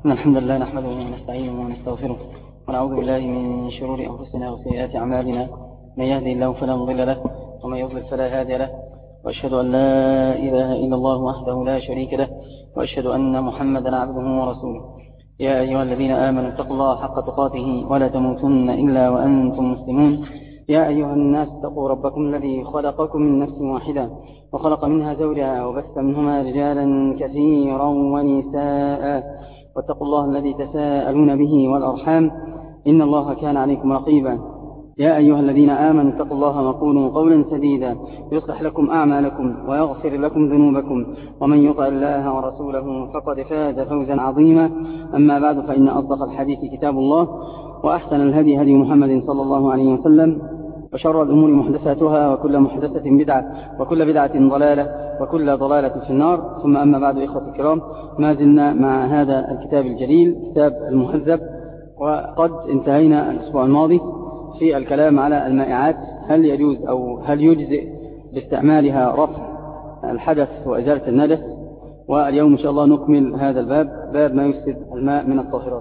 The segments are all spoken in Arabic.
إن الحمد لله نحمده ونستعينه ونستغفره ونعوذ بالله من شرور أنفسنا وسيئات أعمالنا. من يهدي الله فلا مضل له ومن يضلل فلا هادي له، وأشهد أن لا إله إلا الله وحده لا شريك له، وأشهد أن محمدا عبده ورسوله. يا أيها الذين آمنوا اتقوا الله حق تقاته ولا تموتن إلا وأنتم مسلمون. يا أيها الناس اتقوا ربكم الذي خلقكم من نفس واحدة وخلق منها زوجها وبث منهما رجالا كثيرا ونساء، واتقوا الله الذي تساءلون به والأرحام إن الله كان عليكم رقيبا. يا أيها الذين آمنوا اتقوا الله وقولوا قولا سديدا يصلح لكم أعمالكم ويغفر لكم ذنوبكم، ومن يطع الله ورسوله فقد فاز فوزا عظيما. أما بعد، فإن أصدق الحديث كتاب الله، وأحسن الهدي هدي محمد صلى الله عليه وسلم، وشر الأمور محدثاتها، وكل محدثة بدعة، وكل بدعة ضلالة، وكل ضلالة في النار. ثم أما بعد، إخوة الكرام، ما زلنا مع هذا الكتاب الجليل كتاب المهذب، وقد انتهينا الأسبوع الماضي في الكلام على المائعات، هل يجوز أو هل يجزئ باستعمالها رفع الحدث وإزالة النجس. واليوم إن شاء الله نكمل هذا الباب، باب ما يفسد الماء من الطاهرات.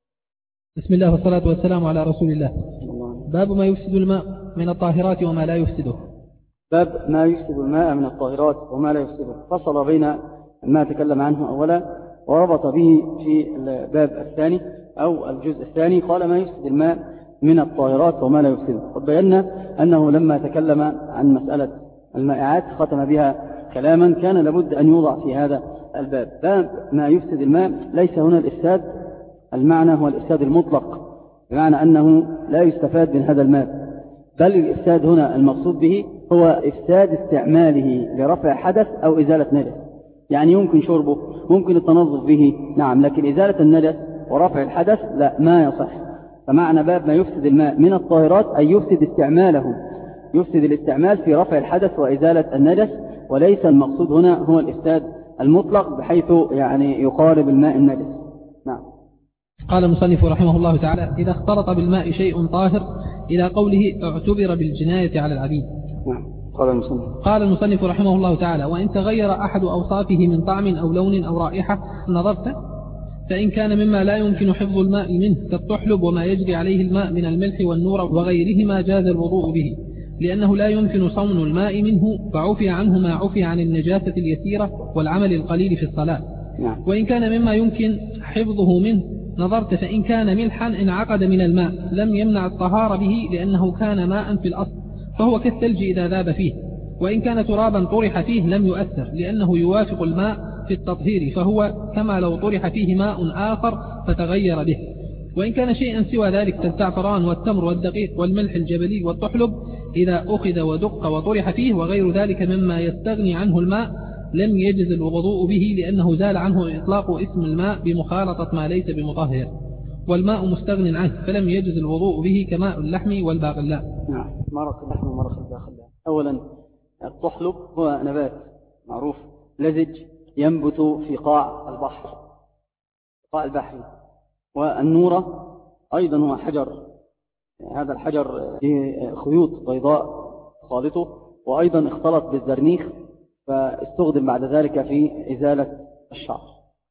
بسم الله والصلاة والسلام على رسول الله. باب ما يفسد الماء من الطاهرات وما لا يفسده. باب ما يفسد الماء من الطاهرات وما لا يفسده، فصل بين ما تكلم عنه أولا وربط به في الباب الثاني أو الجزء الثاني، قال ما يفسد الماء من الطاهرات وما لا يفسده. قد بينا أنه لما تكلم عن مسألة المائعات ختم بها كلاما كان لابد أن يوضع في هذا الباب. باب ما يفسد الماء، ليس هنا الإفساد المعنى هو الإفساد المطلق، بمعنى أنه لا يستفاد من هذا الماء، بل الإفساد هنا المقصود به هو إفساد استعماله لرفع حدث أو إزالة نجس. يعني يمكن شربه، ممكن التنظف به، نعم، لكن إزالة النجس ورفع الحدث لا، ما يصح. فمعنى باب ما يفسد الماء من الطاهرات أي يفسد استعماله، يفسد الاستعمال في رفع الحدث وإزالة النجس، وليس المقصود هنا هو الإفساد المطلق بحيث يعني يقارب الماء النجس. نعم. قال المصنف رحمه الله تعالى: إذا اختلط بالماء شيء طاهر، إلى قوله اعتبر بالجناية على العبيد. نعم. قال المصنف رحمه الله تعالى: وإن تغير أحد أوصافه من طعم أو لون أو رائحة نظرت، فإن كان مما لا يمكن حفظ الماء منه كالطحلب وما يجري عليه الماء من الملح والنور وغيرهما جاز الوضوء به، لأنه لا يمكن صون الماء منه، فعفي عنه ما عفي عن النجاسة اليسيرة والعمل القليل في الصلاة. وإن كان مما يمكن حفظه منه نظرت، فإن كان ملحا انعقد من الماء لم يمنع الطهارة به، لأنه كان ماء في الأصل فهو كالثلج إذا ذاب فيه. وإن كان ترابا طرح فيه لم يؤثر، لأنه يوافق الماء في التطهير، فهو كما لو طرح فيه ماء آخر فتغير به. وإن كان شيئا سوى ذلك كالزعفران والتمر والدقيق والملح الجبلي والطحلب، إذا أخذ ودق وطرح فيه وغير ذلك مما يستغني عنه الماء لم يجز الوضوء به، لأنه زال عنه إطلاق اسم الماء بمخالطة ما ليس بمطهر، والماء مستغن عنه فلم يجز الوضوء به كماء اللحم والباقلاء. نعم. مرق اللحم ومرق الباقلاء. أولا الطحلب هو نبات معروف لزج ينبت في قاع البحر، قاع البحر. والنورة أيضا هو حجر، هذا الحجر فيه خيوط بيضاء خالطه، وأيضا اختلط بالزرنيخ فاستخدم بعد ذلك في إزالة الشعر.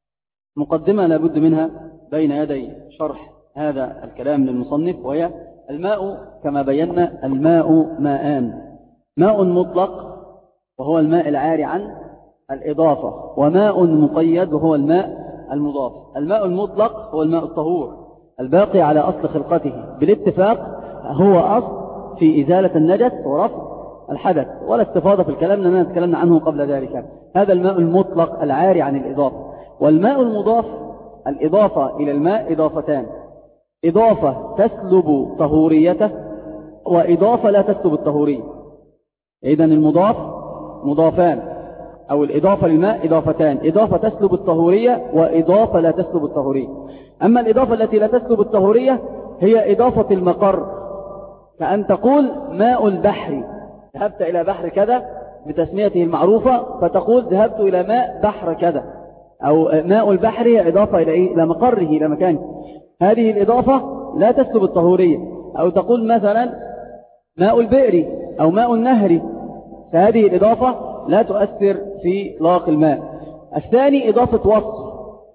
مقدمة لابد منها بين يدي شرح هذا الكلام للمصنف، وهي الماء كما بينا الماء ماءان: ماء مطلق وهو الماء العاري عن الإضافة، وماء مقيد وهو الماء المضاف. الماء المطلق هو الماء الطهور الباقي على أصل خلقته بالاتفاق، هو أصل في إزالة النجس ورفع الحدث، ولا استفاضة في الكلام لأننا تكلمنا عنه قبل ذلك. هذا الماء المطلق العاري عن الإضافة. والماء المضاف، الإضافة إلى الماء إضافتان: إضافة تسلب طهوريته، وإضافة لا تسلب الطهورية. إذن المضاف مضافان، أو الإضافة للماء إضافتان: إضافة تسلب الطهورية وإضافة لا تسلب الطهورية. أما الإضافة التي لا تسلب الطهورية هي إضافة المقر، كأن تقول ماء البحر، ذهبت إلى بحر كذا بتسميته المعروفة، فتقول ذهبت إلى ماء بحر كذا، أو ماء البحر هي إضافة إلى مقره، إلى مكانه. هذه الإضافة لا تسلب الطهورية. أو تقول مثلا ماء البئر أو ماء النهر، فهذه الإضافة لا تؤثر في إطلاق الماء. الثاني إضافة وصف،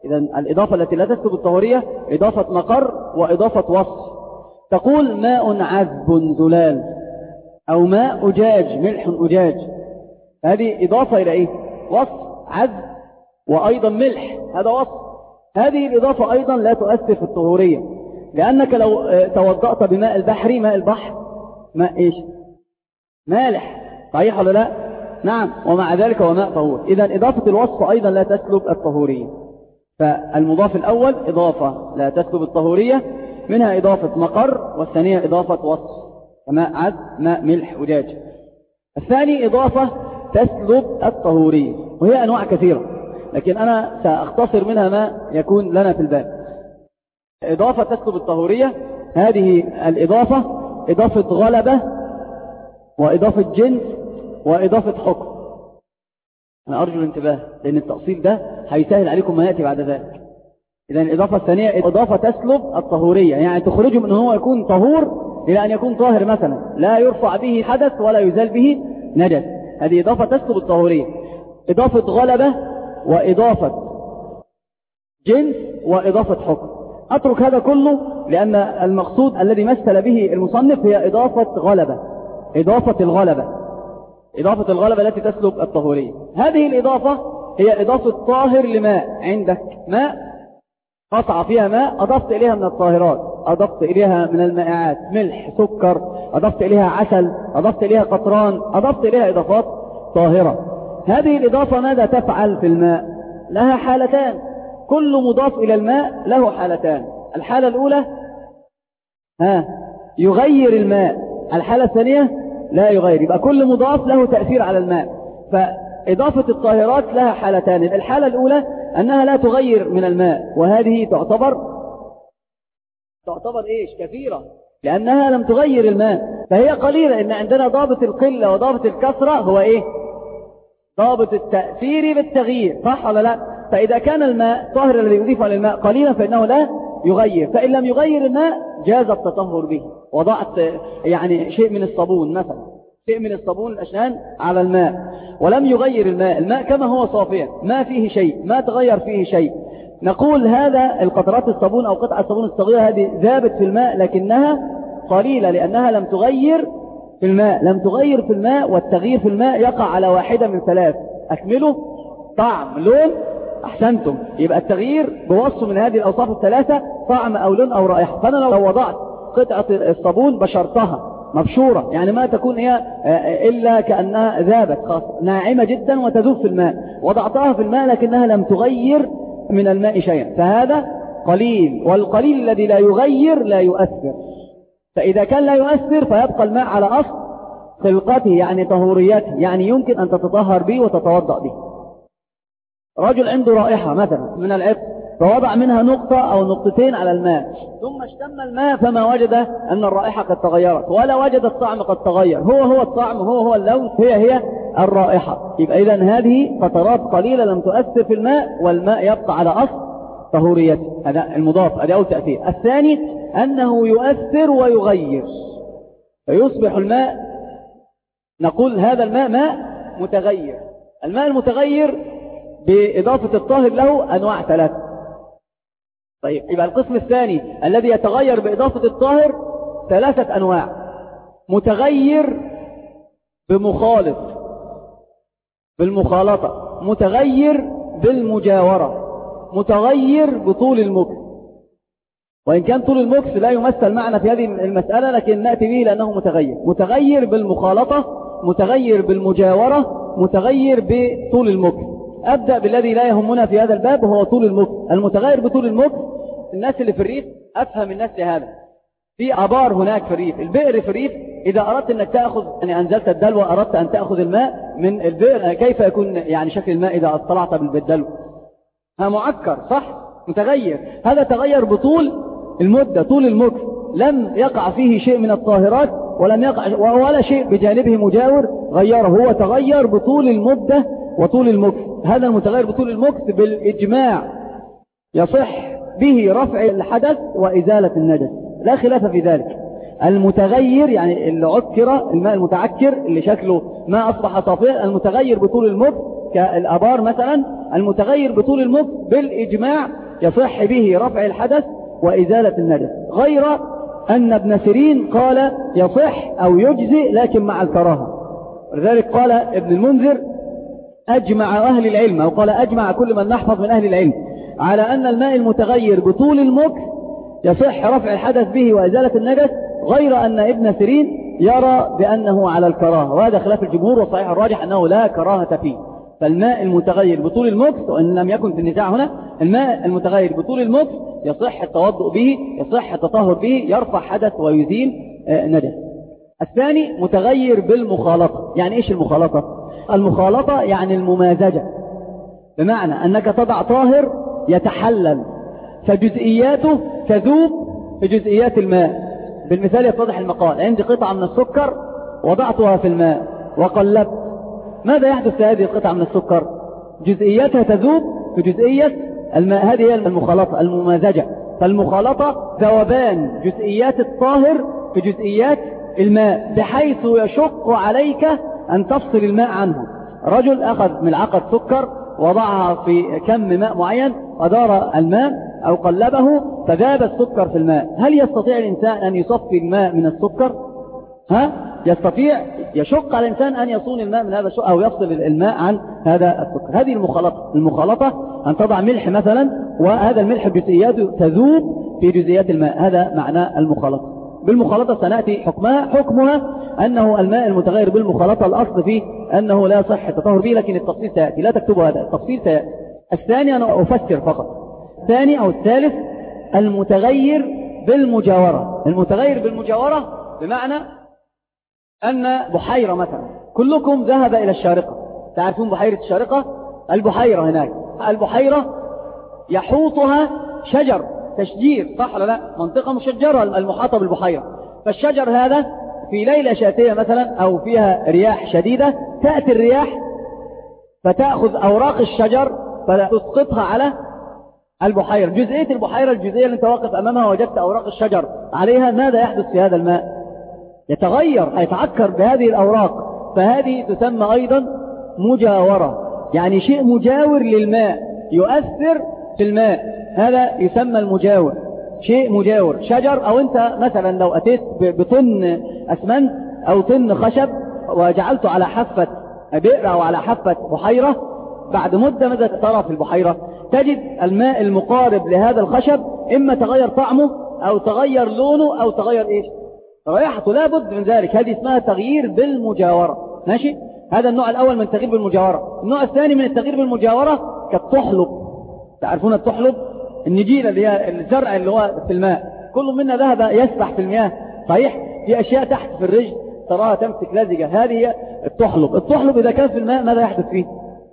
إذا الإضافة التي لا تسلب الطهورية إضافة مقر وإضافة وصف. تقول ماء عذب زلال، أو ماء أجاج ملح أجاج، هذه إضافة إلى إيه؟ وصف. عذب وأيضا ملح هذا وصف. هذه الإضافة أيضا لا تؤثر في الطهورية، لأنك لو توضأت بماء البحر، ماء البحر ماء إيش؟ مالح، صحيح ولا لا؟ نعم، ومع ذلك هو ماء طهور. إذا إضافة الوصف أيضا لا تسلب الطهورية. فالمضاف الأول إضافة لا تسلب الطهورية، منها إضافة مقر، والثانية إضافة وصف كماء عذب ماء ملح أجاج. الثاني إضافة تسلب الطهورية، وهي أنواع كثيرة، لكن أنا سأختصر منها ما يكون لنا في الباب. إضافة تسلب الطهورية هذه الإضافة إضافة غلبة وإضافة جنس وإضافة حكم. أنا أرجو الانتباه، لأن التأصيل ده هيسهل عليكم ما يأتي بعد ذلك. إذن الإضافة الثانية إضافة تسلب الطهورية، يعني تخرجه من هو يكون طهور إلى أن يكون طاهر مثلا، لا يرفع به حدث ولا يزال به نجس. هذه إضافة تسلب الطهورية. إضافة غلبة وإضافة جنس وإضافة حكم. أترك هذا كله لأن المقصود الذي مثل به المصنف هي إضافة غلبة، إضافة الغلبة، إضافة الغلبة التي تسلب الطهورية. هذه الإضافة هي إضافة طاهر لماء. عندك ماء قطع فيها ماء، أضفت إليها من الطاهرات، أضفت إليها من المائعات ملح سكر، أضفت إليها عسل، أضفت إليها قطران، أضفت إليها إضافات طاهرة. هذه الإضافة ماذا تفعل في الماء؟ لها حالتان، كل مضاف إلى الماء له حالتان. الحالة الأولى يغير الماء، الحالة الثانية لا يغير. يبقى كل مضاف له تأثير على الماء. فإضافة الطاهرات لها حالتان. الحالة الأولى أنها لا تغير من الماء، وهذه تعتبر إيش؟ كثيرة، لأنها لم تغير الماء، فهي قليلة. إن عندنا ضابط القلة وضابط الكثرة هو إيه؟ ضابط التأثير بالتغيير، صح ولا لا؟ فإذا كان الماء طاهر الذي يضيف على الماء قليلا فإنه لا يغير. فإن لم يغير الماء جاز التطهر به. وضعت يعني شيء من الصابون مثلا، شيء من الصابون الأشنان على الماء ولم يغير الماء كما هو صافيا، ما فيه شيء، ما تغير فيه شيء، نقول هذا القطرات الصابون أو قطعة الصابون الصغيرة هذه ذابت في الماء لكنها قليلة، لأنها لم تغير في الماء. لم تغير في الماء، والتغيير في الماء يقع على واحدة من ثلاث: أكمله، طعم، لون. أحسنتم، يبقى التغيير بوصف من هذه الأوصاف الثلاثة: طعم أو لون أو رائحة. فأنا لو وضعت قطعة الصابون بشرتها مبشورة، يعني ما تكون هي إلا كأنها ذابت خاصة ناعمة جدا وتذوب في الماء، وضعتها في الماء لكنها لم تغير من الماء شيئا، فهذا قليل. والقليل الذي لا يغير لا يؤثر. فإذا كان لا يؤثر فيبقى الماء على أصل خلقته، يعني طهوريته، يعني يمكن أن تتطهر به وتتوضأ به. رجل عنده رائحة مثلا من العطر، فوضع منها نقطة أو نقطتين على الماء، ثم اشتم الماء فما وجد أن الرائحة قد تغيرت، ولا وجد الطعم قد تغير، هو الطعم، هو اللون، هي الرائحة. يبقى إذن هذه فترات قليلة لم تؤثر في الماء، والماء يبقى على أصل طهوريته. هذا المضاف، هذا أول تأثير. الثاني أنه يؤثر ويغير، فيصبح الماء، نقول هذا الماء ماء متغير. الماء المتغير بإضافة الطاهر له أنواع ثلاثة. طيب، يبقى القسم الثاني الذي يتغير بإضافة الطاهر ثلاثة أنواع: متغير بمخالط، بالمخالطة، متغير بالمجاورة، متغير بطول المكث. وإن كان طول المكث لا يمثل معنا في هذه المسألة، لكن نأتي به لأنه متغير. متغير بالمخالطة، متغير بالمجاورة، متغير بطول المكث. أبدأ بالذي لا يهمنا في هذا الباب وهو طول المكث. المتغير بطول المكث، الناس اللي في الريف أفهم الناس لهذا. في آبار هناك في الريف، البئر في الريف، إذا أردت أنك تأخذ، يعني أنزلت الدلو وأردت أن تأخذ الماء من البئر، كيف يكون يعني شكل الماء إذا اطلعت بالدلو؟ معكر، صح؟ متغير. هذا تغير بطول المدة، طول المكث، لم يقع فيه شيء من الطاهرات ولم يقع ولا شيء بجانبه مجاور غيره، هو تغير بطول المدة وطول المكث. هذا المتغير بطول المكث بالإجماع يصح به رفع الحدث وإزالة النجس، لا خلاف في ذلك. المتغير يعني اللي عكر، الماء المتعكر اللي شكله ما أصبح صافيا، المتغير بطول المكث كالأبار مثلا، المتغير بطول المكث بالإجماع يصح به رفع الحدث وإزالة النجس، غير أن ابن سيرين قال يصح أو يجزئ لكن مع الكراهة. ولذلك قال ابن المنذر أجمع أهل العلم، أو قال أجمع كل من نحفظ من أهل العلم على أن الماء المتغير بطول المكث يصح رفع الحدث به وإزالة النجس، غير أن ابن سيرين يرى بأنه على الكراهة، وهذا خلاف الجمهور، وصحيح الراجح أنه لا كراهة فيه. فالماء المتغير بطول المكث، وإن لم يكن في النزاع هنا، الماء المتغير بطول المكث يصح التوضؤ به، يصح التطهر به، يرفع حدث ويزيل نجس. الثاني متغير بالمخالطة. يعني إيش المخالطة؟ المخالطة يعني الممازجة، بمعنى أنك تضع طاهر يتحلل فجزئياته تذوب في جزئيات الماء. بالمثال يتضح المقال: عندي قطعة من السكر وضعتها في الماء وقلبت، ماذا يحدث في هذه القطعة من السكر؟ جزئياتها تذوب في جزئية الماء. هذه هي المخالطة، الممازجة. فالمخالطة ذوبان جزئيات الطاهر في جزئيات الماء، بحيث يشق عليك أن تفصل الماء عنه. رجل أخذ ملعقة سكر وضعها في كم ماء معين، أدار الماء أو قلبه فذاب السكر في الماء. هل يستطيع الإنسان أن يصفي الماء من السكر؟ يستطيع؟ يشق على الإنسان أن يصون الماء من هذا الشق أو يفصل الماء عن هذا السكر. هذه المخالطة. المخالطة أن تضع ملح مثلا، وهذا الملح بجزئياته تذوب في جزئيات الماء، هذا معنى المخالطة. بالمخالطة سنأتي حكمها أنه الماء المتغير بالمخالطة الأصل فيه أنه لا صح التطهر به، لكن التفصيل سيأتي، لا تكتبوا هذا، التفصيل سيأتي. الثاني أنا أفسر فقط. الثاني أو الثالث المتغير بالمجاورة. المتغير بالمجاورة بمعنى أن بحيرة مثلا، كلكم ذهب إلى الشارقة، تعرفون بحيرة الشارقة؟ البحيرة هناك، البحيرة يحوطها شجر، تشجير، صح ولا لا؟ منطقة مشجرة المحاطة بالبحيرة. فالشجر هذا في ليلة شاتية مثلا أو فيها رياح شديدة، تأتي الرياح فتأخذ أوراق الشجر فتسقطها على البحيرة. جزئية البحيرة، الجزئية اللي انت واقف أمامها وجدت أوراق الشجر عليها، ماذا يحدث في هذا الماء؟ يتغير، يتعكر بهذه الأوراق. فهذه تسمى أيضا مجاورة، يعني شيء مجاور للماء يؤثر في الماء، هذا يسمى المجاور. شيء مجاور، شجر، أو أنت مثلا لو أتيت بطن أسمنت أو طن خشب وجعلته على حافة بئر أو على حافة بحيرة، بعد مدة ماذا ترى في البحيرة؟ تجد الماء المقارب لهذا الخشب إما تغير طعمه أو تغير لونه أو تغير إيش؟ رائحته، لا بد من ذلك. هذه اسمها تغيير بالمجاورة. ماشي؟ هذا النوع الأول من التغيير بالمجاورة. النوع الثاني من التغيير بالمجاورة كالتحلب. تعرفون التحلب؟ النجيلة اللي هي الزرع اللي هو في الماء، كل منا ذهب يسبح في المياه، صحيح؟ في أشياء تحت في الرجل تراها تمسك لزجة، هذه هي التحلب. التحلب إذا كان في الماء ماذا يحدث فيه؟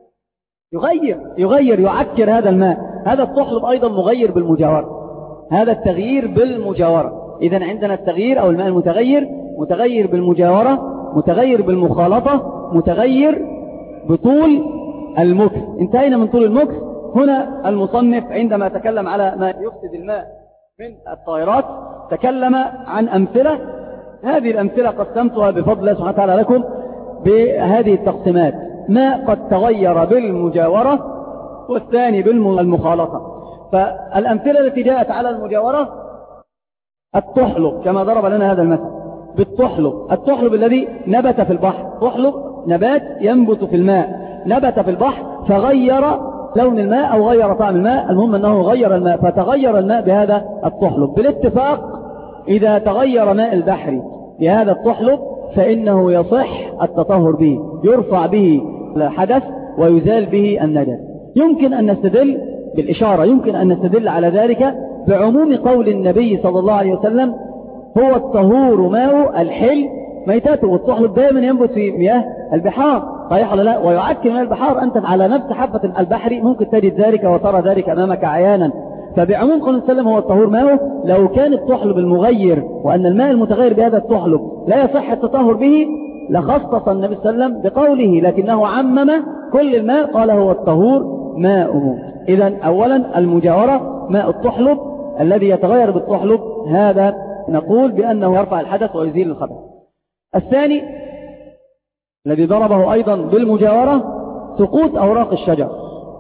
يغير يعكر هذا الماء. هذا التحلب أيضا مغير بالمجاورة، هذا التغيير بالمجاورة. إذن عندنا التغيير أو الماء المتغير، متغير بالمجاورة، متغير بالمخالطة، متغير بطول المكث. انتهينا من طول المكث. هنا المصنف عندما تكلم على ما يفسد الماء من الطائرات تكلم عن أمثلة. هذه الأمثلة قسمتها بفضل الله سبحانه وتعالى لكم بهذه التقسيمات: ماء قد تغير بالمجاورة، والثاني بالمخالطة. فالأمثلة التي جاءت على المجاورة: التحلب كما ضرب لنا هذا المثل بالتحلب، التحلب الذي نبت في البحر. تحلب نبات ينبت في الماء، نبت في البحر فغير لون الماء أو غير طعم الماء، المهم أنه غير الماء، فتغير الماء بهذا التحلب. بالاتفاق إذا تغير ماء البحر بهذا التحلب فإنه يصح التطهر به، يرفع به الحدث ويزال به النجس. يمكن أن نستدل بالإشارة، يمكن أن نستدل على ذلك بعموم قول النبي صلى الله عليه وسلم: هو الطهور ماء الحل ميتاته. والتحلب دائما ينبت في مياه البحار، صحيح ولا لا؟ ويعكر مياه البحار، أنت على نفس حافة البحر ممكن تجد ذلك وترى ذلك أمامك عيانا. فبعموم قول السلام هو الطهور ماءه، لو كان التحلب المغير وأن الماء المتغير بهذا التحلب لا يصح التطهر به لخصص النبي صلى الله عليه وسلم بقوله، لكنه عمم كل الماء قال هو الطهور ماءه. إذن أولا المجاورة ماء التحلب الذي يتغير بالتحلب، هذا نقول بأنه يرفع الحدث ويزيل الخبث. الثاني الذي ضربه أيضا بالمجاورة سقوط أوراق الشجر.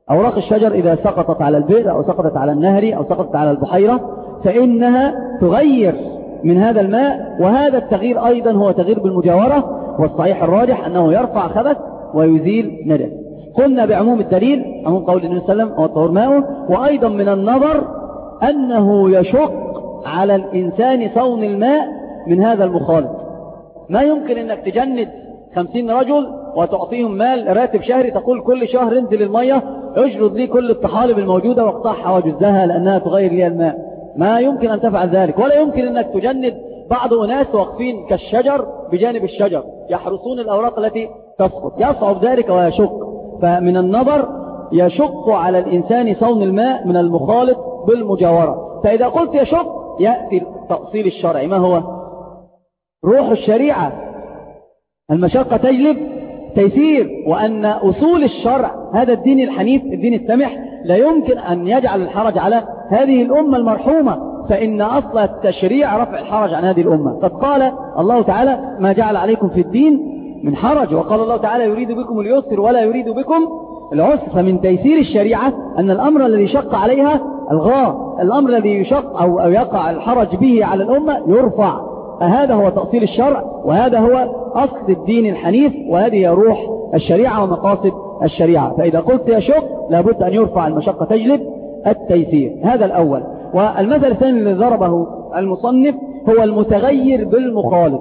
أوراق الشجر إذا سقطت على البئر أو سقطت على النهر أو سقطت على البحيرة فإنها تغير من هذا الماء، وهذا التغيير أيضا هو تغيير بالمجاورة، والصحيح الراجح أنه يرفع خبث ويزيل نجس. قلنا بعموم الدليل، عموم قول النبي صلى الله عليه وسلم والطهور ماؤه، وأيضا من النظر أنه يشق على الإنسان صون الماء من هذا المخالط. ما يمكن أنك تجند 50 رجل وتعطيهم مال راتب شهري، تقول كل شهر انزل المية اجرد لي كل الطحالب الموجودة واقطعها وجزها لأنها تغير لي الماء. ما يمكن أن تفعل ذلك. ولا يمكن أنك تجند بعض أناس واقفين كالشجر بجانب الشجر يحرسون الأوراق التي تسقط، يصعب ذلك ويشق. فمن النظر يشق على الإنسان صون الماء من المخالط بالمجاورة. فإذا قلت يشق يأتي التأصيل الشرعي. ما هو روح الشريعة؟ المشقة تجلب تيسير، وأن أصول الشرع هذا الدين الحنيف الدين السمح لا يمكن أن يجعل الحرج على هذه الأمة المرحومة، فإن أصل التشريع رفع الحرج عن هذه الأمة. قد قال الله تعالى ما جعل عليكم في الدين من حرج، وقال الله تعالى يريد بكم اليسر ولا يريد بكم العسر. فمن تيسير الشريعة أن الأمر الذي شق عليها الغاء، الأمر الذي يشق أو يقع الحرج به على الأمة يرفع. هذا هو تأصيل الشرع، وهذا هو أصل الدين الحنيف، وهذه روح الشريعة ومقاصد الشريعة. فإذا قلت يشق لابد أن يرفع المشقة تجلب التيسير. هذا الأول. والمثل الثاني الذي ضربه المصنف هو المتغير بالمخالط.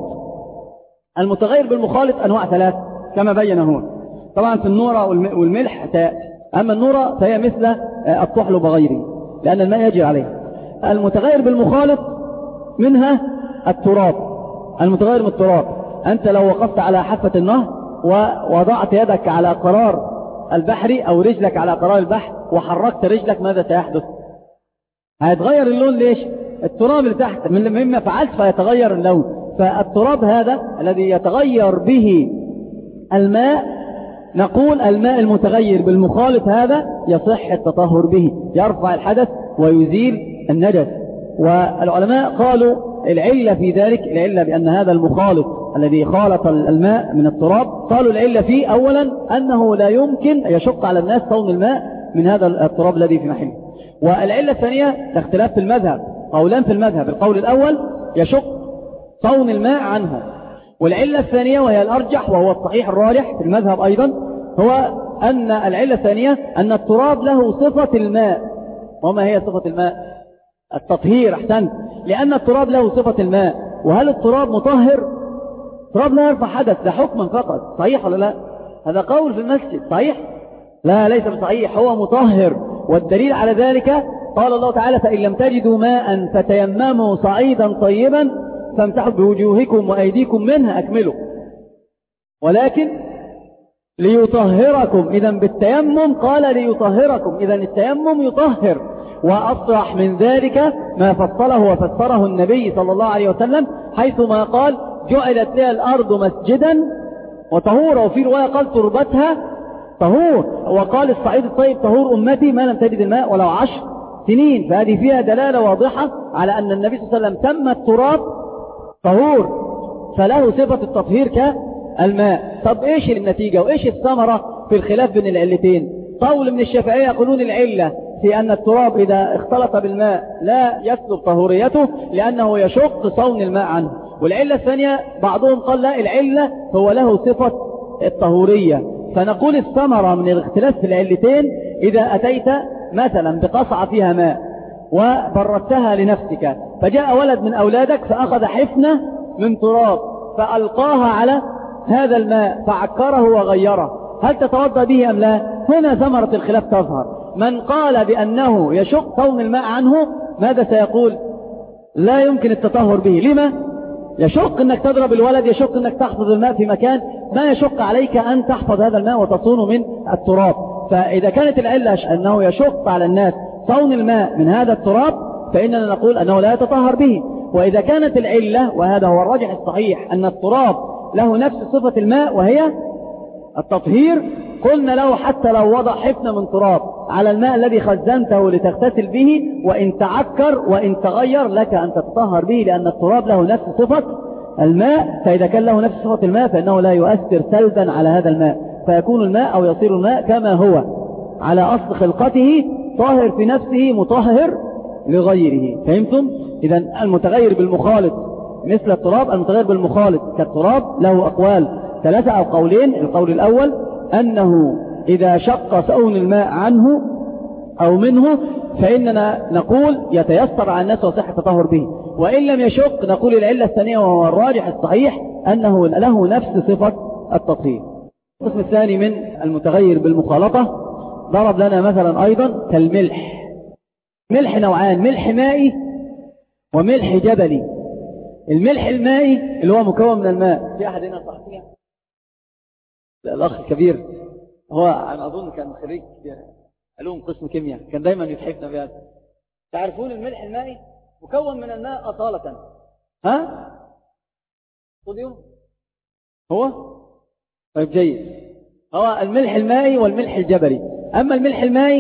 المتغير بالمخالط أنواع ثلاث كما بين هون. طبعا في النورة والملح تأتي، أما النورة فهي مثل الطحلب وغيره لأن الماء يجري عليه. المتغير بالمخالط منها التراب. المتغير من التراب، أنت لو وقفت على حافة النهر ووضعت يدك على قرار البحر أو رجلك على قرار البحر وحركت رجلك، ماذا سيحدث؟ هيتغير اللون. ليش؟ التراب اللي تحت مما فعلت فيتغير اللون. فالتراب هذا الذي يتغير به الماء، نقول الماء المتغير بالمخالط هذا يصح التطهر به، يرفع الحدث ويزيل النجس. والعلماء قالوا العلة في ذلك، العلة بأن هذا المخالط الذي خالط الماء من التراب، قالوا العلة فيه أولا أنه لا يمكن يشق على الناس صون الماء من هذا التراب الذي في محله. والعلة الثانية اختلاف في المذهب، قولان في المذهب. القول الأول يشق صون الماء عنه، والعلة الثانية وهي الأرجح وهو الصحيح الراجح في المذهب أيضا، هو أن العلة الثانية أن التراب له صفة الماء. وما هي صفة الماء؟ التطهير. أحسنت. لأن التراب له صفة الماء. وهل التراب مطهر؟ التراب لا يرفع حدث، ده حكما فقط. صحيح ولا لا؟ هذا قول في المسجد. صحيح؟ لا، ليس بصحيح، هو مطهر. والدليل على ذلك قال الله تعالى فإن لم تجدوا ماء فتيمموا صعيدا طيبا فامسحوا بوجوهكم وأيديكم منها أكملوا، ولكن ليطهركم. إذا بالتيمم قال ليطهركم، إذا التيمم يطهر. وأصرح من ذلك ما فصله وفسره النبي صلى الله عليه وسلم حيثما قال جعلت لها الأرض مسجدا وطهورا، وفي رواية قال تربتها طهور، وقال الصعيد الطيب طهور أمتي ما لم تجد الماء ولو 10 سنين. فهذه فيها دلالة واضحة على أن النبي صلى الله عليه وسلم سمى التراب طهور، فله صفة التطهير كالماء. طب إيش النتيجة وإيش الثمرة في الخلاف بين العلتين؟ قول من الشافعية يقولون العلة في أن التراب إذا اختلط بالماء لا يسلب طهوريته لأنه يشق صون الماء عنه. والعلة الثانية بعضهم قال لا، العلة هو له صفة الطهورية. فنقول الثمرة من الاختلاف في العلتين إذا أتيت مثلا بقصعة فيها ماء وبردتها لنفسك، فجاء ولد من أولادك فأخذ حفنة من تراب فألقاها على هذا الماء فعكره وغيره، هل تتوضأ به أم لا؟ هنا ثمرة الخلاف تظهر. من قال بأنه يشق صون الماء عنه ماذا سيقول؟ لا يمكن التطهر به. لما؟ يشق أنك تضرب الولد، يشق أنك تحفظ الماء في مكان ما يشق عليك أن تحفظ هذا الماء وتصونه من التراب. فإذا كانت العلة أنه يشق على الناس صون الماء من هذا التراب فإننا نقول أنه لا يتطهر به. وإذا كانت العلة، وهذا هو الراجح الصحيح، أن التراب له نفس صفة الماء وهي التطهير، قلنا له حتى لو وضع حفنة من تراب على الماء الذي خزنته لتغتسل به وإن تعكر وإن تغير لك أن تتطهر به، لأن التراب له نفس صفة الماء. فإذا كان له نفس صفة الماء فإنه لا يؤثر سلبا على هذا الماء، فيكون الماء أو يصير الماء كما هو. على أصل خلقته طاهر في نفسه مطهر لغيره. فهمتم؟ إذا المتغير بالمخالط مثل التراب، المتغير بالمخالط كالتراب له أقوال ثلاثة أو قولين. القول الأول أنه إذا شق سؤون الماء عنه أو منه فإننا نقول يتيسر على الناس وصحة التطهر به، وإن لم يشق نقول العلة الثانية وهو الراجح الصحيح أنه له نفس صفة التطهير. القسم الثاني من المتغير بالمخالطة ضرب لنا مثلا أيضا كالملح. ملح نوعان، ملح مائي وملح جبلي. الملح المائي اللي هو مكون من الماء، في أحد هنا صحفيها؟ الأخ الكبير هو أنا أظن كان خريج علوم قسم كيمياء، كان دايما يتحفنا بهذا. تعرفون الملح المائي مكون من الماء أصالة. ها؟ صوديوم هو؟ طيب جيد. هو الملح المائي والملح الجبلي. أما الملح المائي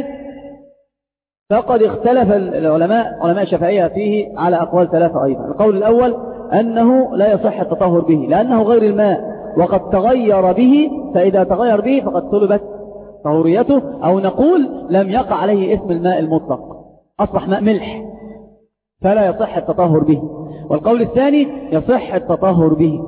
فقد اختلف العلماء علماء الشافعية فيه على أقوال ثلاثة أيضا. القول الأول أنه لا يصح التطهر به لأنه غير الماء وقد تغير به، فإذا تغير به فقد طلبت طهوريته، أو نقول لم يقع عليه اسم الماء المطلق، أصبح ماء ملح فلا يصح التطهر به. والقول الثاني يصح التطهر به،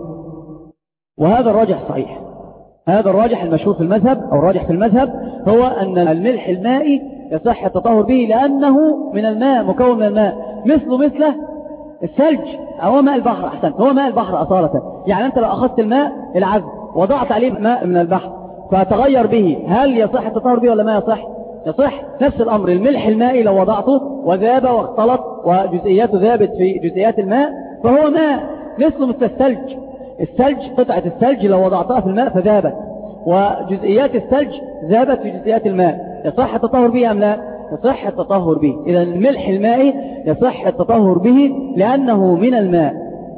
وهذا الراجح صحيح. هذا الراجح المشهور في المذهب أو الراجح في المذهب هو أن الملح المائي يصح التطهر به لأنه من الماء، مكون من الماء، مثله الثلج أو ماء البحر. أحسن، هو ماء البحر أصالة. يعني أنت لو أخذت الماء العذب وضعت عليه ماء من البحر فتغير به، هل يصح التطهر به ولا ما يصح؟ يصح. نفس الأمر الملح المائي لو وضعته وذاب واختلط وجزئياته ذابت في جزئيات الماء فهو ماء مثل الثلج. الثلج، قطعة الثلج لو وضعتها في الماء فذابت وجزئيات الثلج ذابت في جزئيات الماء، يصح التطهر به أم لا؟ يصح التطهر به. إذا الملح المائي يصح التطهر به لأنه من الماء.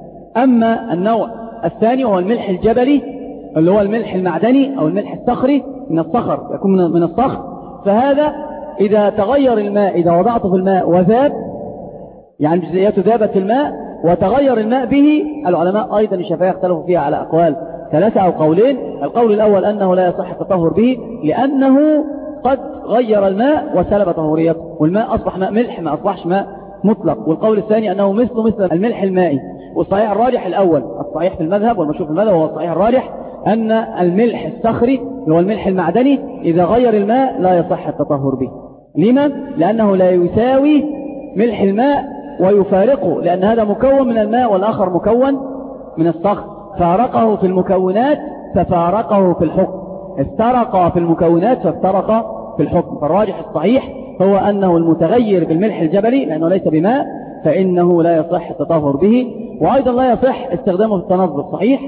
أما النوع الثاني هو الملح الجبلي اللي هو الملح المعدني أو الملح الصخري، من الصخر، يكون من الصخر، فهذا إذا تغير الماء، إذا وضعته في الماء وذاب، يعني جزئياته ذابت في الماء وتغير الماء به، العلماء أيضا الشافعية اختلفوا فيها على أقوال ثلاثة أو قولين. القول الأول أنه لا يصح التطهر به لأنه قد غير الماء وسلب طهوريته، والماء أصبح ماء ملح ما أصبحش ماء مطلق. والقول الثاني أنه مثل الملح المائي. والصحيح الراجح الأول، الصحيح في المذهب والمشهور في المذهب هو الصحيح الراجح أن الملح الصخري هو الملح المعدني إذا غير الماء لا يصح التطهر به. لما؟ لأنه لا يساوي ملح الماء ويفارقه، لأن هذا مكون من الماء والآخر مكون من الصخر، فارقه في المكونات ففارقه في الحكم، افترق في المكونات فافترق في الحكم. فالراجح الصحيح هو أنه المتغير بالملح الجبلي لأنه ليس بماء فإنه لا يصح التطهر به، وأيضا لا يصح استخدامه في التنظف. صحيح؟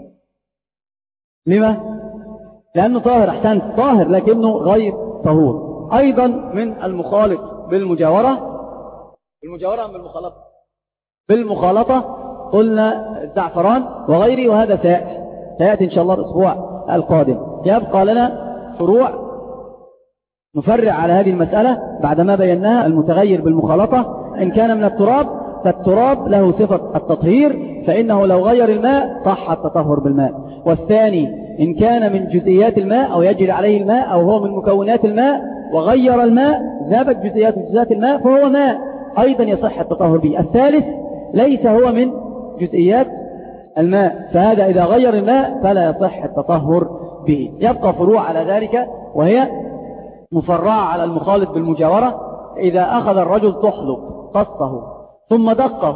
لما؟ لأنه طاهر. أحسنت، طاهر لكنه غير طهور. أيضا من المخالط بالمجاورة، المجاورة من المخالطة، بالمخالطة قلنا الزعفران وغيره، وهذا سيأتي إن شاء الله الأسبوع القادم. يبقى لنا فروع نفرع على هذه المسألة بعدما بيناها. المتغير بالمخالطة إن كان من التراب فالتراب له صفة التطهير، فإنه لو غير الماء صح التطهر بالماء. والثاني إن كان من جزئيات الماء أو يجري عليه الماء أو هو من مكونات الماء وغير الماء ذابت جزئيات الماء فهو ماء أيضا يصح التطهر به. الثالث ليس هو من جزئيات الماء، فهذا إذا غير الماء فلا يصح التطهر به. يبقى فروع على ذلك، وهي مفرعة على المخالط بالمجاورة. إذا أخذ الرجل تحلب قصه ثم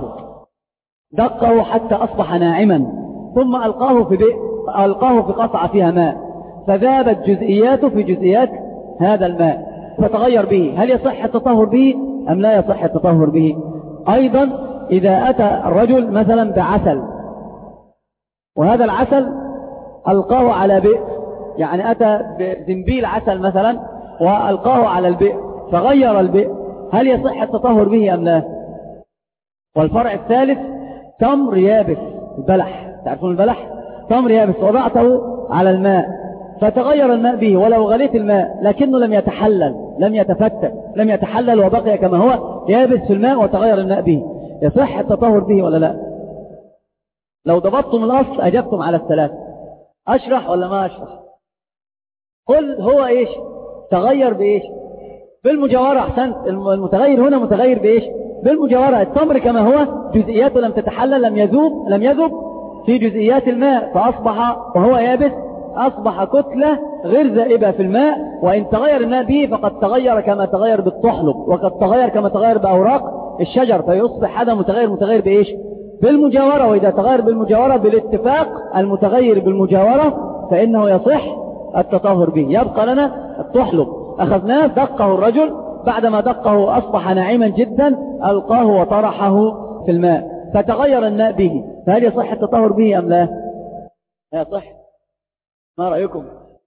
دقه حتى أصبح ناعما، ثم ألقاه في قصعة فيها ماء فذابت جزئياته في جزئيات هذا الماء فتغير به، هل يصح التطهر به أم لا يصح التطهر به؟ أيضا إذا أتى الرجل مثلا بعسل وهذا العسل ألقاه على بئر، يعني أتى بزنبيل عسل مثلا وألقاه على البئر فغير البئر، هل يصح التطهر به أم لا؟ والفرع الثالث تمر يابس، البلح، تعرفون البلح؟ تمر يابس وضعته على الماء فتغير الماء به ولو غليت الماء لكنه لم يتحلل، لم يتفتت، لم يتحلل وبقي كما هو يابس في الماء وتغير الماء به، يصح التطهر به ولا لا؟ لو ضبطتم الأصل أجبتم على الثلاث. أشرح ولا ما أشرح؟ قل هو إيش؟ تغير بإيش؟ بالمجاورة. أحسنت. المتغير هنا متغير بإيش؟ بالمجاورة. التمر كما هو جزئياته لم تتحلل، لم يذب في جزئيات الماء، فأصبح وهو يابس أصبح كتلة غير ذائبة في الماء، وإن تغير الماء به فقد تغير كما تغير بالطحلب، وقد تغير كما تغير بأوراق الشجر، فيصبح هذا متغير بإيش؟ بالمجاورة. وإذا تغير بالمجاورة بالاتفاق المتغير بالمجاورة فإنه يصح التطهر به. يبقى لنا الطحلب، أخذناه دقه الرجل، بعدما دقه أصبح ناعما جدا، ألقاه وطرحه في الماء فتغير الماء به، فهل يصح التطهر به أم لا؟ لا يصح. ما رأيكم؟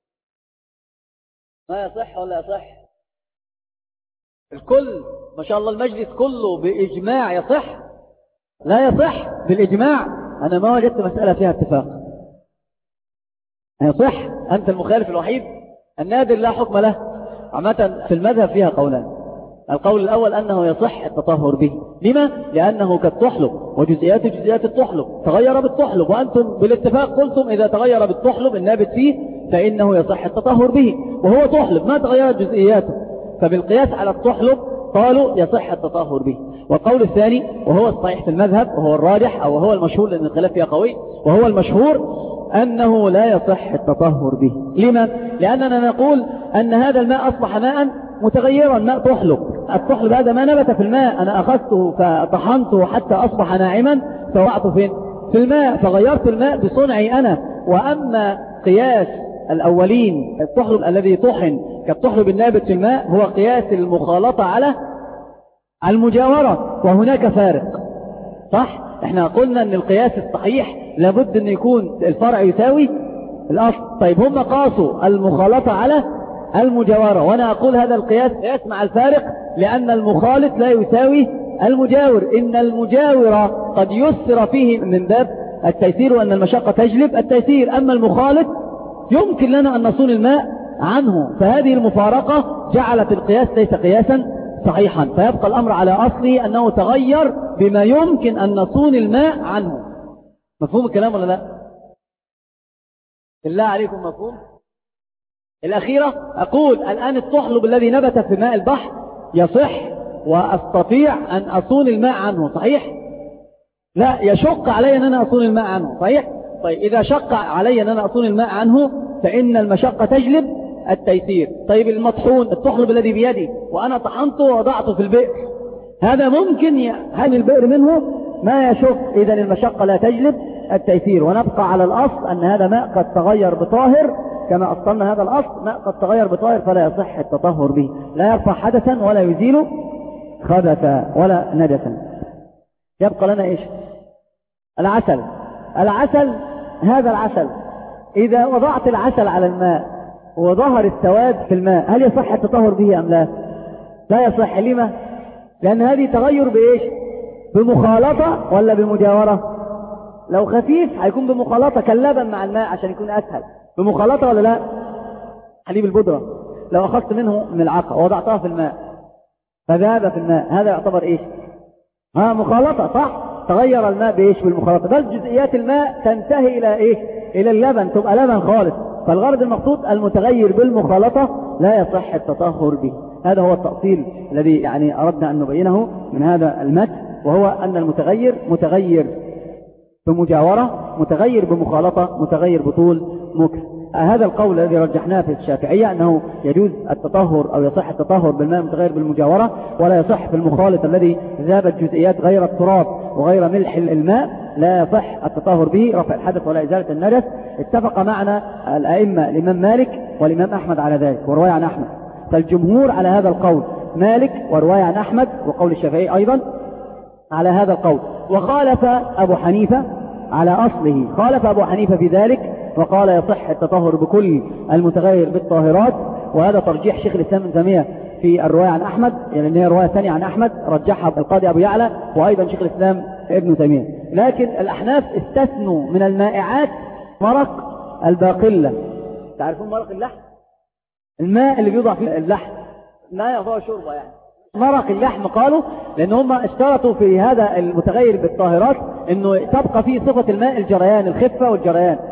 ما يصح ولا يصح؟ الكل ما شاء الله المجلس كله بإجماع يصح؟ لا يصح بالإجماع. أنا ما وجدت مسألة فيها اتفاق. يصح. أنت المخالف الوحيد النادر لا حكم له. عامة في المذهب فيها قولان. القول الأول أنه يصح التطهر به. لما؟ لأنه كالطحلب، وجزئيات جزئيات الطحلب تغير بالطحلب، وأنتم بالاتفاق قلتم إذا تغير بالطحلب النابت فيه فإنه يصح التطهر به، وهو طحلب ما تغيرت جزئياته، فبالقياس على الطحلب قالوا يصح التطهر به. والقول الثاني وهو الصحيح في المذهب وهو الراجح أو وهو المشهور لأن الخلاف فيها قوي، وهو المشهور أنه لا يصح التطهر به. لما؟ لأننا نقول أن هذا الماء أصبح ماء متغيرا، ماء طحلب. الطحلب هذا ما نبت في الماء، أنا أخذته فطحنته حتى أصبح ناعما فوقعته فين؟ في الماء، فغيرت الماء بصنعي أنا. وأما قياس الأولين الطحلب الذي طحن كالطحلب النابت في الماء هو قياس المخالطة على المجاورة، وهناك فارق. صح؟ احنا قلنا ان القياس الصحيح لابد ان يكون الفرع يساوي الأصل. طيب هم قاسوا المخالطة على المجاورة، وانا اقول هذا القياس مع الفارق، لان المخالط لا يساوي المجاور. ان المجاور قد يسر فيه من باب التيسير، وان المشقة تجلب التيسير، اما المخالط يمكن لنا ان نصون الماء عنه. فهذه المفارقة جعلت القياس ليس قياسا صحيحا، فيبقى الامر على اصله انه تغير بما يمكن ان نصون الماء عنه. مفهوم الكلام ولا لا؟ بالله عليكم مفهوم؟ الأخيرة أقول الآن الطحلب الذي نبت في ماء البحر يصح وأستطيع أن أصون الماء عنه، صحيح؟ لا يشق علي أن أنا أصون الماء عنه، صحيح؟ طيب إذا شق علي أن أنا أصون الماء عنه فإن المشقة تجلب التيسير. طيب المطحون الطحلب الذي بيدي وأنا طحنته ووضعته في البئر، هذا ممكن يهني البئر منه ما يشق، إذن المشقة لا تجلب التيسير. ونبقى على الأصل أن هذا ماء قد تغير بطاهر، كما أصلنا هذا الأصل ماء قد تغير بطاهر فلا يصح التطهر به، لا يرفع حدثا ولا يزيل خبثا ولا نجسا. يبقى لنا إيش؟ العسل. هذا العسل إذا وضعت العسل على الماء وظهر السواد في الماء هل يصح التطهر به أم لا؟ لا يصح. لما؟ لأن هذه تغير بإيش؟ بمخالطة ولا بمجاورة؟ لو خفيف هيكون بمخالطة كاللبن مع الماء عشان يكون أسهل، بمخالطة ولا لا؟ حليب البودرة لو أخذت منه ملعقة ووضعتها في الماء فذهب في الماء، هذا يعتبر إيش؟ مخالطة، صح؟ تغير الماء بإيش؟ بالمخالطة. بل جزئيات الماء تنتهي إلى إيش؟ إلى اللبن، تبقى لبن خالص. فالغرض المقصود المتغير بالمخالطة لا يصح التطهر به. هذا هو التأصيل الذي يعني أردنا أن نبينه من هذا المتن، وهو أن المتغير متغير بمجاورة، متغير بمخالطة، متغير بطول مكث. هذا القول الذي رجحناه في الشافعية أنه يجوز التطهر أو يصح التطهر بالماء المتغير بالمجاورة، ولا يصح في المخالط الذي ذابت جزئيات غير التراب وغير ملح الماء، لا يصح التطهر به رفع الحدث ولا إزالة النجس. اتفق معنا الأئمة الإمام مالك والإمام أحمد على ذلك ورواية عن أحمد، فالجمهور على هذا القول، مالك ورواية عن أحمد وقول الشافعي أيضا على هذا القول. وخالف أبو حنيفة على أصله، خالف أبو حنيفة في ذلك وقال يصح التطهر بكل المتغير بالطاهرات، وهذا ترجيح شيخ الإسلام ابن تيمية في الرواية عن أحمد، يعني هي رواية ثانية عن أحمد رجحها القاضي أبو يعلى وأيضا شيخ الإسلام ابن تيمية. لكن الأحناف استثنوا من المائعات مرق الباقلة. تعرفون مرق اللحم؟ الماء اللي بيوضع فيه اللحم ما يضع شربة، يعني مرق اللحم قالوا لأن هم اشترطوا في هذا المتغير بالطاهرات أنه تبقى فيه صفة الماء الجريان، الخفة والجريان،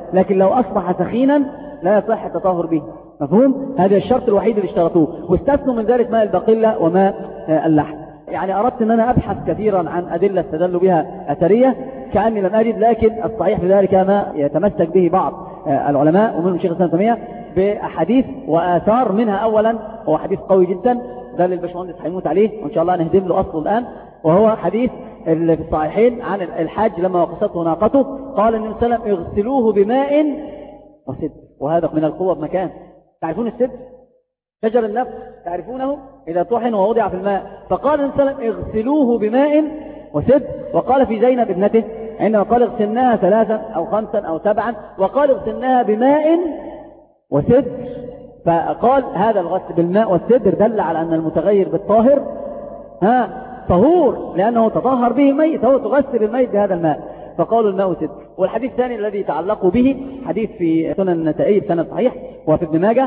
لكن لو أصبح سخينا لا يصح التطهر به. مفهوم؟ هذا الشرط الوحيد اللي اشترطوه، واستثنوا من ذلك ماء البقلة وماء اللحم. يعني أردت أن أنا أبحث كثيرا عن أدلة استدلوا بها أثرية كأني لم أجد، لكن الصحيح في ذلك ما يتمسك به بعض العلماء ومنهم الشيخ الإسلام ابن تيمية بأحاديث وآثار. منها أولا هو حديث قوي جدا، ده اللي الباشمهندس هيموت عليه وإن شاء الله نهدم له أصله الآن، وهو حديث اللي في الصحيحين عن الحاج لما وقصته ناقته قال النبي صلى الله عليه وسلم اغسلوه بماء وسدر. وهذا من القوة بمكان. تعرفون السدر؟ شجر النفس تعرفونه إذا طحن ووضع في الماء. فقال النبي صلى الله عليه وسلم اغسلوه بماء وسدر. وقال في زينب ابنته عندما قال اغسلناها 3 أو 5 أو 7 وقال اغسلناها بماء وسدر. فقال هذا الغسل بالماء والسدر دل على أن المتغير بالطاهر طهور، لأنه تطهر به الميت، هو تغسل الميت بهذا الماء. فقالوا الماء وسدر. والحديث الثاني الذي تعلقوا به حديث في سنن النسائي بسند صحيح وفي ابن ماجه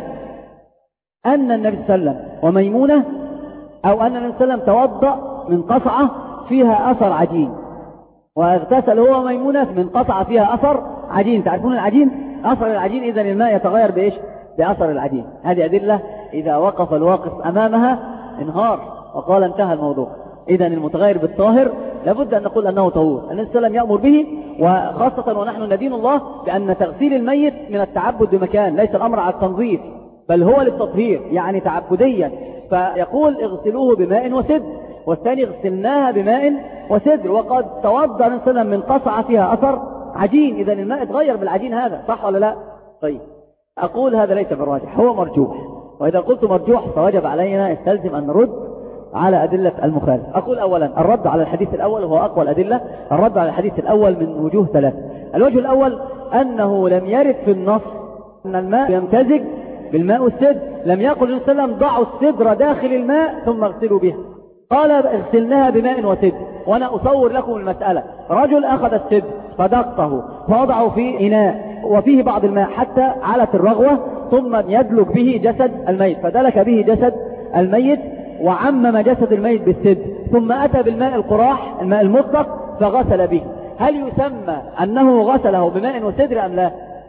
أن النبي صلى الله عليه وسلم وميمونة أو أن النبي صلى الله عليه وسلم توضأ من قصعة فيها أثر عجين، واغتسل هو وميمونة من قصعة فيها أثر عجين. تعرفون العجين؟ أثر العجين، إذن الماء يتغير بإيش؟ بأثر العجين. هذه أدلة إذا وقف الواقف أمامها انهار وقال انتهى الموضوع. إذن المتغير بالطاهر لابد أن نقول أنه طهور. النبي صلى الله عليه وسلم يأمر به، وخاصة ونحن ندين الله بأن تغسيل الميت من التعبد بمكان، ليس الأمر على التنظيف بل هو للتطهير يعني تعبديا. فيقول اغسلوه بماء وسدر، والثاني اغسلناها بماء وسدر. وقد توضأ النبي صلى الله عليه وسلم من قصعة فيها أثر عجين، إذن الماء اتغير بالعجين هذا، صح ولا لا؟ طيب أقول هذا ليس بالراجح، هو مرجوح. وإذا قلت مرجوح فوجب علينا يستلزم أن نرد على أدلة المخالف. أقول أولا الرد على الحديث الأول وهو أقوى الأدلة. الرد على الحديث الأول من وجوه 3. الوجه الأول أنه لم يرد في النص أن الماء يمتزج بالماء والسدر. لم يقل النبي صلى الله عليه وسلم ضعوا السدر داخل الماء ثم اغسلوا به، قال اغسلناها بماء وسدر. وأنا أصور لكم المسألة، رجل أخذ السدر فدقه فوضعه في إناء وفيه بعض الماء حتى علت الرغوة، ثم يدلك به جسد الميت، فدلك به جسد الميت وعمم جسد الميت بالسدر، ثم أتى بالماء القراح الماء المطلق فغسل به. هل يسمى أنه غسله بماء وسدر أم لا؟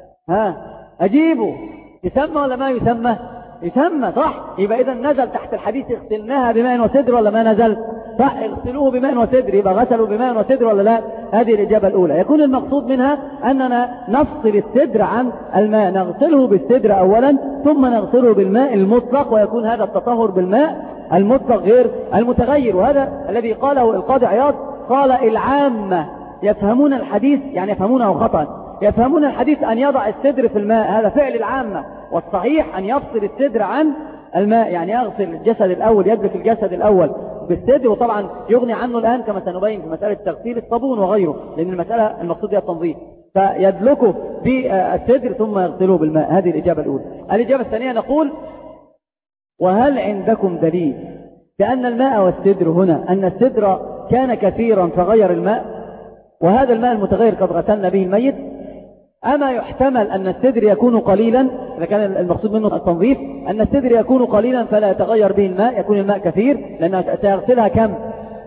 أجيبوا، يسمى ولا ما يسمى؟ يسمى، صح؟ يبقى إذا نزل تحت الحديث اغسلناها بماء وسدر ولا ما نزل؟ صح، اغسلوه بماء وسدر، يبقى غسلوا بماء وسدر ولا لا؟ هذه الإجابة الأولى. يكون المقصود منها أننا نفصل السدر عن الماء، نغسله بالسدر أولا ثم نغسله بالماء المطلق، ويكون هذا التطهر بالماء المطلق غير المتغير. وهذا الذي قاله القاضي عياض، قال العامة يفهمون الحديث، يعني يفهمونه خطأ، يفهمون الحديث أن يضع السدر في الماء، هذا فعل العامة، والصحيح أن يفصل السدر عن الماء، يعني يغسل الجسد الأول، يدلك الجسد الأول بالسدر. وطبعا يغني عنه الآن كما سنبين في مسألة تغسيل الصابون وغيره، لأن المسألة المقصود هي التنظيف، فيدلكه بالسدر ثم يغسله بالماء. هذه الإجابة الأولى. الإجابة الثانية نقول وهل عندكم دليل بأن الماء والسدر هنا أن السدر كان كثيرا فغير الماء، وهذا الماء المتغير قد غسلنا به الميت؟ أما يحتمل أن السدر يكون قليلا، إذا كان المقصود منه التنظيف، أن السدر يكون قليلا فلا يتغير به الماء، يكون الماء كثير لأنها سيغسلها كم؟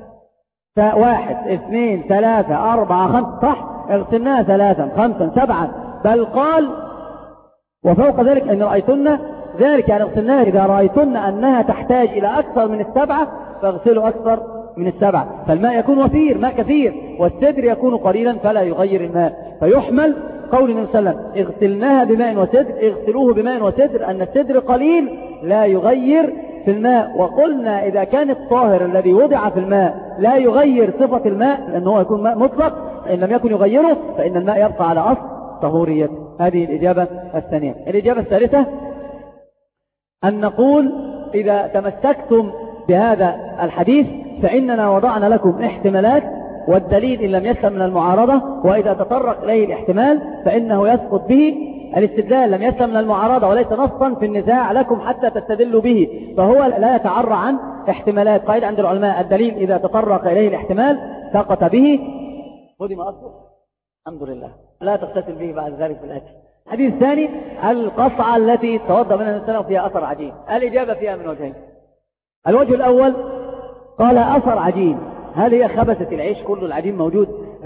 1 2 3 4 5، صح؟ اغسلناها 3 5 7، بل قال وفوق ذلك أن رأيتن ذلك، يعني اغسلناها إذا رأيتن أنها تحتاج إلى أكثر من 7 فاغسلوا أكثر من 7. فالماء يكون وفير، ماء كثير، والسدر يكون قليلا فلا يغير الماء. فيحمل قول النبي صلى الله عليه وسلم اغسلناها بماء وسدر، اغسلوه بماء وسدر، أن السدر قليل لا يغير في الماء. وقلنا إذا كان الطاهر الذي وضع في الماء لا يغير صفة الماء لأنه يكون ماء مطلق، إن لم يكن يغيره فإن الماء يبقى على أصل طهوريته. هذه الإجابة الثانية. الإجابة الثالثة أن نقول إذا تمسكتم بهذا الحديث فإننا وضعنا لكم احتمالات، والدليل إن لم يسلم من المعارضة، وإذا تطرق إليه الاحتمال فإنه يسقط به الاستدلال. لم يسلم من المعارضة وليس نصا في النزاع لكم حتى تستدلوا به، فهو لا يتعرى عن احتمالات. قاعدة عند العلماء الدليل إذا تطرق إليه الاحتمال سقط به. خذي ما أصبح الحمد لله، لا تغتسل به بعد ذلك بالأكل. الحديث الثاني القصعة التي توضأ منها السلام فيها أثر عجين. الإجابة فيها من وجهين. الوجه الأول قال أثر عجين، هل هي خبثة العيش كله العجين موجود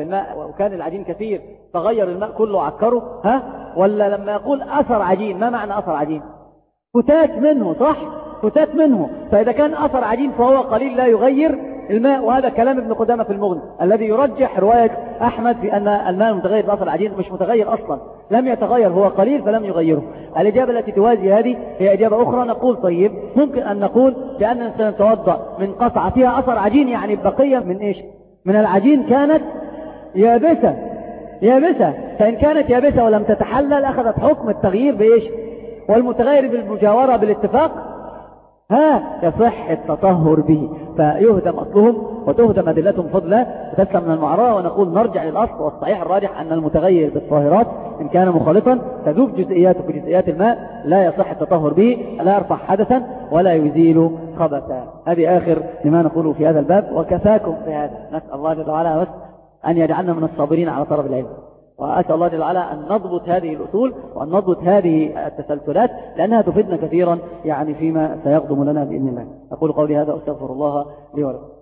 في الماء وكان العجين كثير فغير الماء كله وعكره، ولا لما يقول أثر عجين؟ ما معنى أثر عجين؟ فتات منه، صح؟ فتات منه. فإذا كان أثر عجين فهو قليل لا يغير الماء. وهذا كلام ابن قدامة في المغني الذي يرجح رواية أحمد في أن الماء المتغير بأثر العجين مش متغير أصلا، لم يتغير، هو قليل فلم يغيره. الإجابة التي توازي هذه هي إجابة أخرى. نقول طيب ممكن أن نقول بأننا سنتوضأ من قطعة فيها أثر عجين، يعني بقية من إيش؟ من العجين كانت يابسة، فإن كانت يابسة ولم تتحلل أخذت حكم التغيير بإيش؟ والمتغير بالمجاورة بالاتفاق يصح التطهر به، فيهدم أصلهم وتهدم أدلتهم فضلا وتسلم من المعارضة. ونقول نرجع للأصل، والصحيح الراجح أن المتغير بالطاهرات إن كان مخالطا تذوب جزئياته بجزئيات الماء لا يصح التطهر به، لا يرفع حدثا ولا يزيل خبثا. هذه آخر لما نقوله في هذا الباب، وكفاكم في هذا. نسأل الله جل وعلا أن يجعلنا من الصابرين على طلب العلم، وأسأل الله جل وعلا أن نضبط هذه الأصول وأن نضبط هذه التسلسلات لأنها تفيدنا كثيرا يعني فيما سيقدم لنا بإذن الله. أقول قولي هذا أستغفر الله لي ولكم.